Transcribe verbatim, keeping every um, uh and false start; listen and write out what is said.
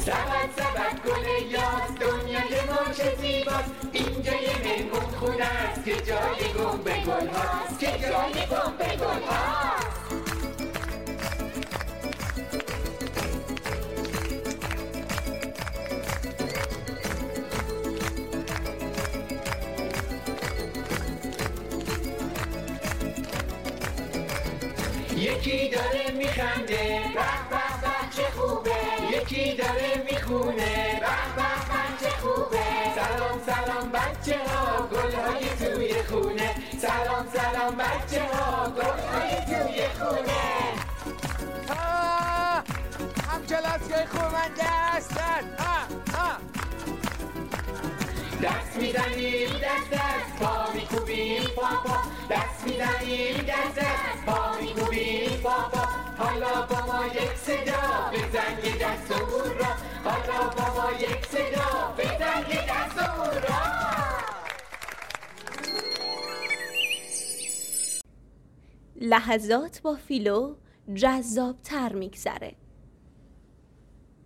سبد سبد گل یاس دنیای ما چه زیباست اینجا یه مهمون خونه است که جای گم به گل هاست که جای گم به گل هاست یکی داره میخنده به به به چه خوبه یکی داره میخونه به به به چه خوبه سلام سلام بچه ها گلهای توی خونه سلام سلام بچه ها گلهای توی خونه ها هم کلاس خوبنده هستن ها ها دست میزنیم دست دست پا میکوبیم پاپا دست میزنیم دست دست پا میکوبیم پاپا حالا با ما یک صدا بزن یه دست و هورا حالا با ما یک صدا بزن یه دست و هورا لحظات با فیلو جذاب‌تر میگذره.